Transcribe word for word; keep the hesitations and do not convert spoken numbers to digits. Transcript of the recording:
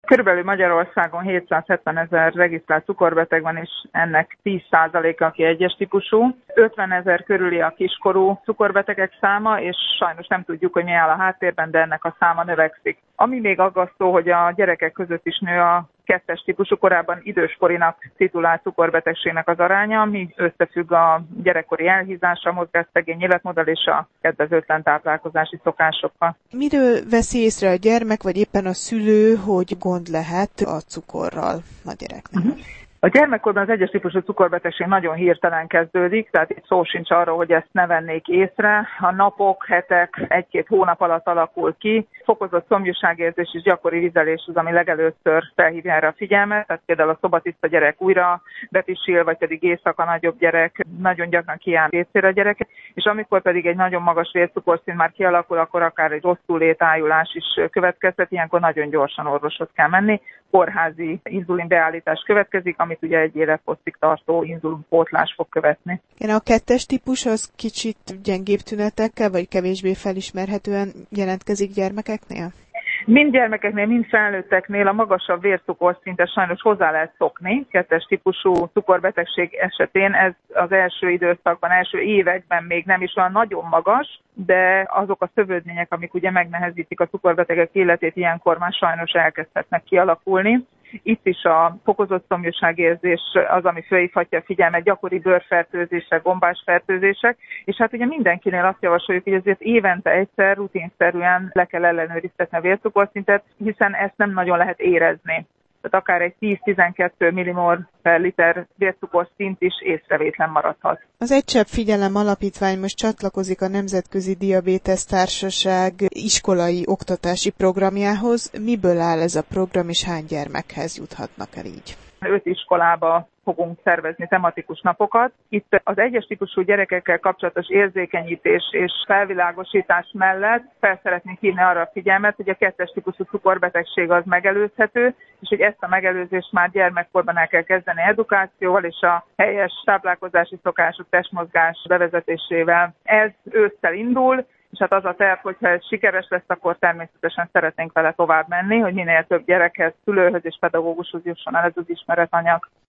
Körülbelül Magyarországon hétszázhetven ezer regisztrált cukorbeteg van, és ennek tíz százaléka, aki egyes típusú. ötven ezer körüli a kiskorú cukorbetegek száma, és sajnos nem tudjuk, hogy mi áll a háttérben, de ennek a száma növekszik. Ami még aggasztó, hogy a gyerekek között is nő a kettes típusú, korábban időskorinak titulált cukorbetegségnek az aránya, ami összefügg a gyerekkori elhízással, mozgásszegény életmóddal és a kedvezőtlen táplálkozási szokásokkal. Miről veszi észre a gyermek, vagy éppen a szülő, hogy gond lehet a cukorral a gyereknek? Uh-huh. A gyermekkorban az egyes típusú cukorbetegség nagyon hirtelen kezdődik, tehát itt szó sincs arról, hogy ezt ne vennék észre. A napok, hetek, egy-két hónap alatt alakul ki. Fokozott szomjúságérzés és gyakori vizelés az, ami legelőször felhívja erre a figyelmet. Tehát például a szobatiszta gyerek újra bepisil, vagy pedig éjszaka nagyobb gyerek, nagyon gyakran kiáll vécére a gyerek. És amikor pedig egy nagyon magas vércukorszint már kialakul, akkor akár egy rosszul létájulás is következhet. Ilyenkor nagyon gyorsan orvoshoz kell menni. Kórházi inzulinbeállítás következik, amit ugye egy élethosszig tartó inzulinpótlás fog követni. Igen, a kettes típus az kicsit gyengébb tünetekkel, vagy kevésbé felismerhetően jelentkezik gyermekeknél? Mind gyermekeknél, mind felnőtteknél a magasabb vércukorszintet sajnos hozzá lehet szokni. Kettes típusú cukorbetegség esetén ez az első időszakban, első években még nem is olyan nagyon magas, de azok a szövődmények, amik ugye megnehezítik a cukorbetegek életét, ilyenkor már sajnos elkezdhetnek kialakulni. Itt is a fokozott szomjúságérzés az, ami fölhívhatja a figyelmet, gyakori bőrfertőzések, gombásfertőzések, és hát ugye mindenkinél azt javasoljuk, hogy azért évente egyszer rutinszerűen le kell ellenőriztetni a vércukorszintet, hiszen ezt nem nagyon lehet érezni. Tehát akár egy tíz-tizenkét millimol per liter vércukorszint is észrevétlen maradhat. Az Egy Csepp Figyelem Alapítvány most csatlakozik a Nemzetközi Diabétesz Társaság iskolai oktatási programjához. Miből áll ez a program, és hány gyermekhez juthatnak el így? Öt iskolába fogunk szervezni tematikus napokat. Itt az egyes típusú gyerekekkel kapcsolatos érzékenyítés és felvilágosítás mellett fel szeretnénk hívni arra a figyelmet, hogy a kettes típusú cukorbetegség az megelőzhető, és hogy ezt a megelőzést már gyermekkorban el kell kezdeni edukációval és a helyes táplálkozási szokások, testmozgás bevezetésével. Ez ősszel indul, és hát az a terv, hogyha ez sikeres lesz, akkor természetesen szeretnénk vele tovább menni, hogy minél több gyerekhez, szülőhöz és pedagógushoz jusson el ez az ismeretanyag.